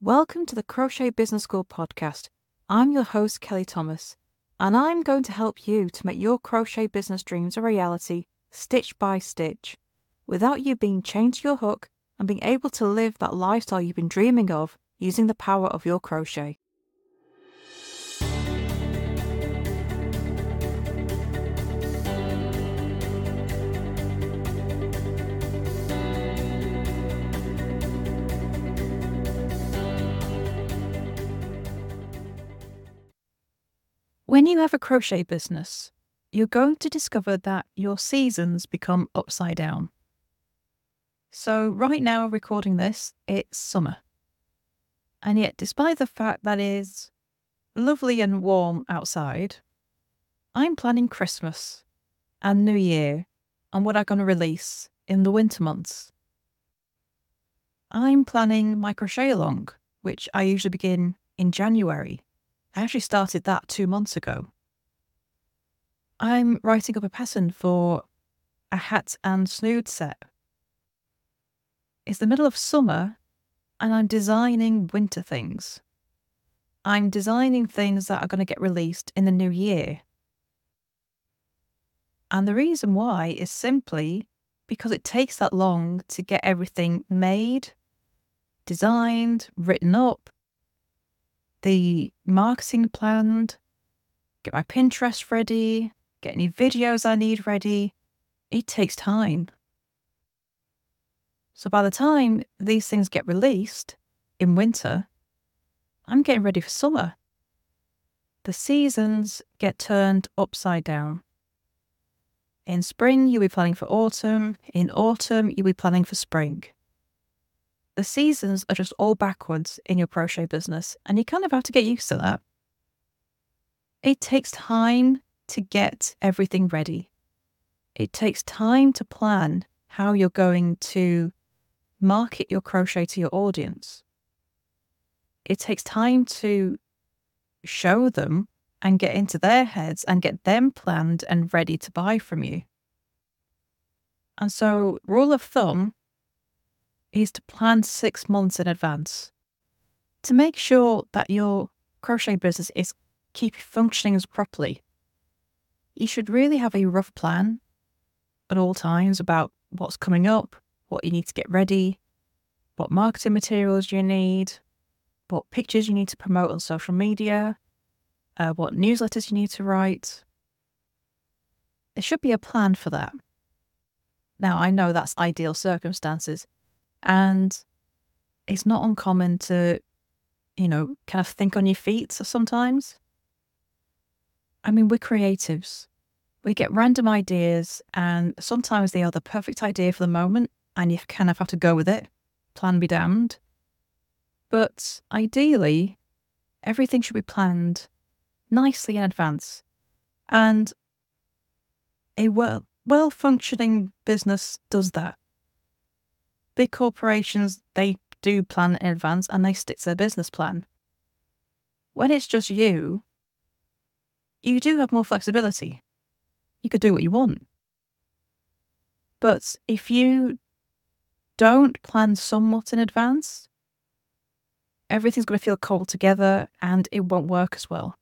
Welcome to the Crochet Business School podcast. I'm your host, Kelly Thomas, and I'm going to help you to make your crochet business dreams a reality, stitch by stitch, without you being chained to your hook and being able to live that lifestyle you've been dreaming of using the power of your crochet. When you have a crochet business, you're going to discover that your seasons become upside down. So right now, recording this, it's summer. And yet, despite the fact that it's lovely and warm outside, I'm planning Christmas and New Year and what I'm going to release in the winter months. I'm planning my crochet along, which I usually begin in January. I actually started that 2 months ago. I'm writing up a pattern for a hat and snood set. It's the middle of summer and I'm designing winter things. I'm designing things that are going to get released in the new year. And the reason why is simply because it takes that long to get everything made, designed, written up, the marketing planned, get my Pinterest ready, get any videos I need ready. It takes time. So by the time these things get released in winter, I'm getting ready for summer. The seasons get turned upside down. In spring, you'll be planning for autumn. In autumn, you'll be planning for spring. The seasons are just all backwards in your crochet business, and you kind of have to get used to that. It takes time to get everything ready. It takes time to plan how you're going to market your crochet to your audience. It takes time to show them and get into their heads and get them planned and ready to buy from you. And so, rule of thumb is to plan 6 months in advance to make sure that your crochet business is keep functioning as properly. You should really have a rough plan at all times about what's coming up, what you need to get ready, what marketing materials you need, what pictures you need to promote on social media, what newsletters you need to write. There should be a plan for that. Now, I know that's ideal circumstances, and it's not uncommon to, kind of think on your feet sometimes. I mean, we're creatives. We get random ideas, and sometimes they are the perfect idea for the moment, and you kind of have to go with it. Plan be damned. But ideally, everything should be planned nicely in advance. And a well-functioning business does that. Big corporations, they do plan in advance and they stick to their business plan. When it's just you do have more flexibility. You could do what you want. But if you don't plan somewhat in advance, everything's going to feel cobbled together and it won't work as well.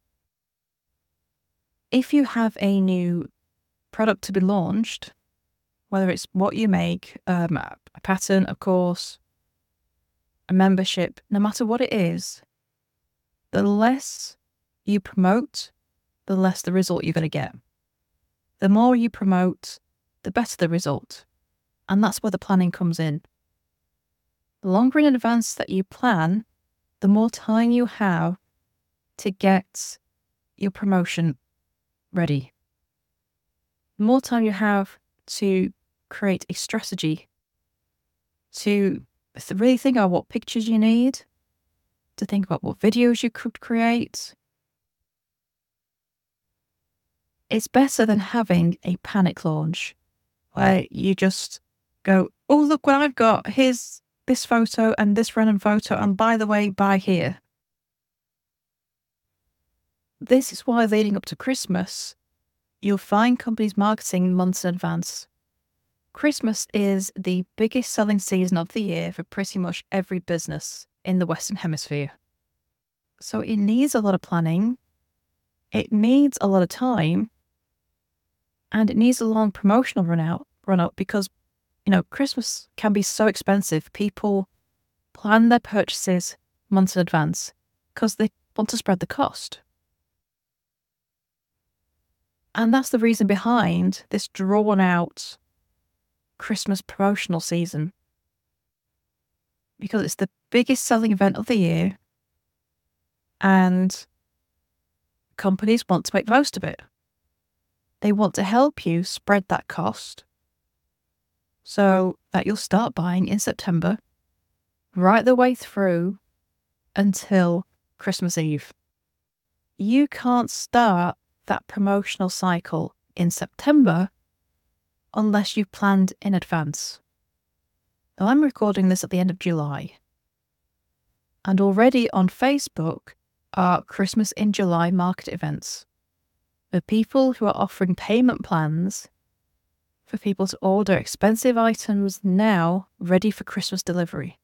If you have a new product to be launched, whether it's what you make, a pattern, a course, a membership, no matter what it is, the less you promote, the less the result you're going to get. The more you promote, the better the result. And that's where the planning comes in. The longer in advance that you plan, the more time you have to get your promotion ready. The more time you have to create a strategy, to really think about what pictures you need, to think about what videos you could create. It's better than having a panic launch where you just go, oh, look what I've got. Here's this photo and this random photo. And by the way, buy here. This is why leading up to Christmas, you'll find companies marketing months in advance. Christmas is the biggest selling season of the year for pretty much every business. in the Western Hemisphere. So it needs a lot of planning. It needs a lot of time. And it needs a long promotional run up because, Christmas can be so expensive. People plan their purchases months in advance because they want to spread the cost. And that's the reason behind this drawn out Christmas promotional season. Because it's the biggest selling event of the year and companies want to make the most of it. They want to help you spread that cost so that you'll start buying in September, right the way through until Christmas Eve. You can't start that promotional cycle in September unless you've planned in advance. Now, I'm recording this at the end of July, and already on Facebook are Christmas in July market events for people who are offering payment plans for people to order expensive items now ready for Christmas delivery.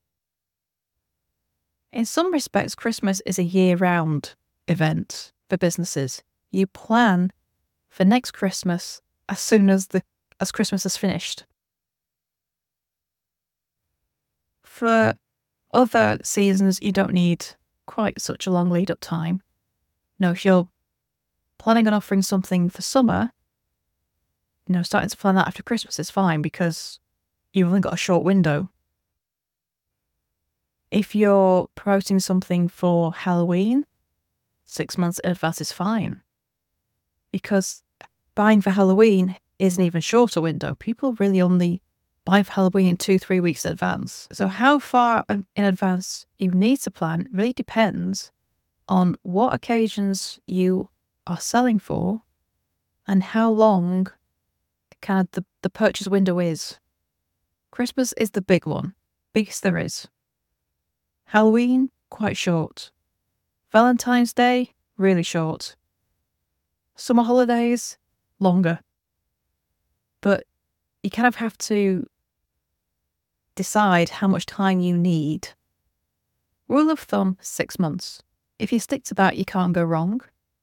In some respects, Christmas is a year-round event for businesses. You plan for next Christmas as soon as Christmas is finished. For other seasons, you don't need quite such a long lead-up time. If you're planning on offering something for summer, starting to plan that after Christmas is fine because you've only got a short window. If you're promoting something for Halloween, 6 months in advance is fine. Because buying for Halloween is an even shorter window. People really only buy for Halloween 2-3 weeks in advance. So how far in advance you need to plan really depends on what occasions you are selling for and how long kind of the purchase window is. Christmas is the big one, biggest there is. Halloween, quite short. Valentine's Day, really short. Summer holidays, longer. But you kind of have to decide how much time you need. Rule of thumb, 6 months. If you stick to that, you can't go wrong.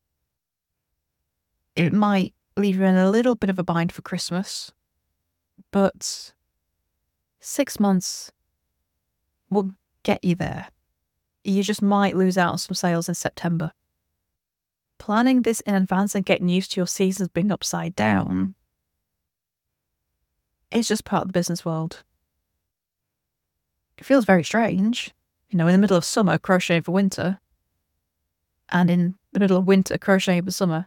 It might leave you in a little bit of a bind for Christmas, but 6 months will get you there. You just might lose out on some sales in September. Planning this in advance and getting used to your seasons being upside down is just part of the business world. It feels very strange, in the middle of summer crocheting for winter, and in the middle of winter crocheting for summer.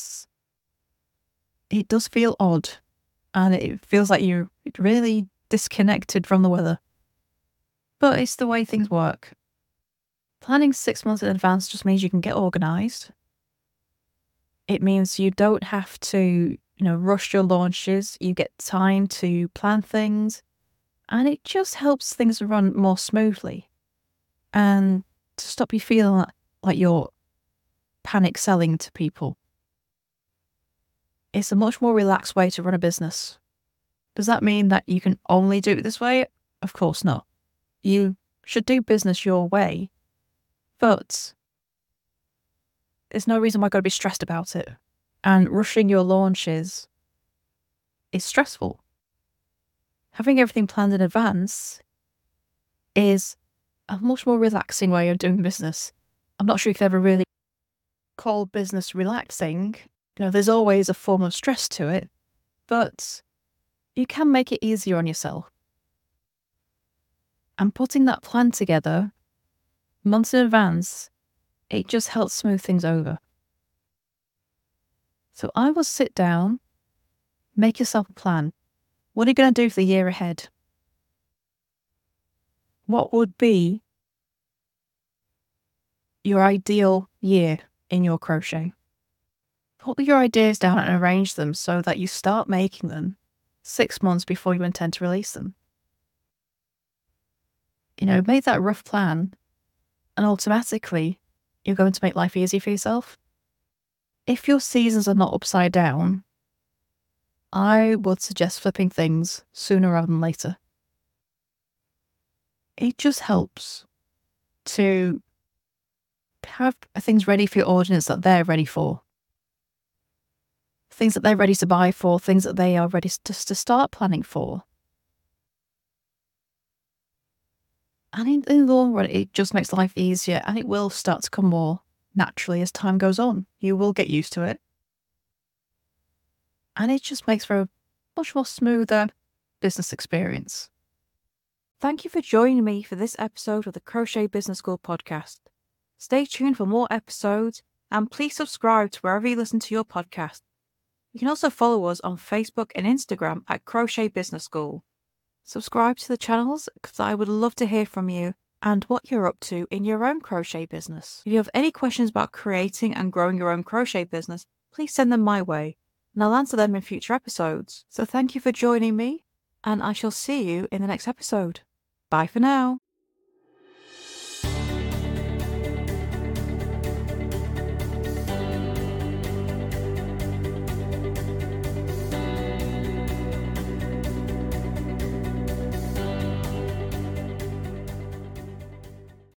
It does feel odd, and it feels like you're really disconnected from the weather. But it's the way things work. Planning 6 months in advance just means you can get organised. It means you don't have to, rush your launches. You get time to plan things, and it just helps things run more smoothly and to stop you feeling like you're panic selling to people. It's a much more relaxed way to run a business. Does that mean that you can only do it this way? Of course not. You should do business your way, but there's no reason why you've got to be stressed about it. And rushing your launches is stressful. Having everything planned in advance is a much more relaxing way of doing business. I'm not sure you could ever really call business relaxing. There's always a form of stress to it, but you can make it easier on yourself. And putting that plan together months in advance, it just helps smooth things over. So I will sit down, make yourself a plan. What are you going to do for the year ahead? What would be your ideal year in your crochet? Put your ideas down and arrange them so that you start making them 6 months before you intend to release them. Make that rough plan, and automatically you're going to make life easier for yourself. If your seasons are not upside down, I would suggest flipping things sooner rather than later. It just helps. to have things ready for your audience that they're ready for. Things that they're ready to buy for, things that they are ready to start planning for. And in the long run, it just makes life easier, and it will start to come more naturally as time goes on. You will get used to it. And it just makes for a much more smoother business experience. Thank you for joining me for this episode of the Crochet Business School podcast. Stay tuned for more episodes, and please subscribe to wherever you listen to your podcast. You can also follow us on Facebook and Instagram at Crochet Business School. Subscribe to the channels because I would love to hear from you and what you're up to in your own crochet business. If you have any questions about creating and growing your own crochet business, please send them my way, and I'll answer them in future episodes. So thank you for joining me, and I shall see you in the next episode. Bye for now.